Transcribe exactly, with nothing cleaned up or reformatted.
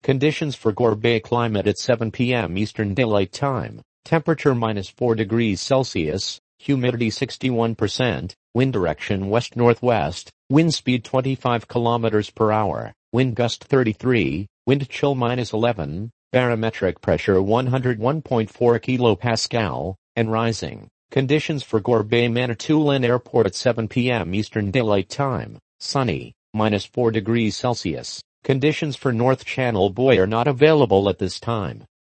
Conditions for Gorbea climate at seven p m Eastern Daylight Time. Temperature minus four degrees Celsius, humidity sixty-one percent, wind direction west-northwest, wind speed twenty-five kilometers per hour, wind gust thirty-three, wind chill minus eleven, barometric pressure one hundred one point four kilopascal, and rising. Conditions for Gorbea Manitoulin Airport at seven p m Eastern Daylight Time. Sunny, minus four degrees Celsius. Conditions for North Channel Buoy are not available at this time.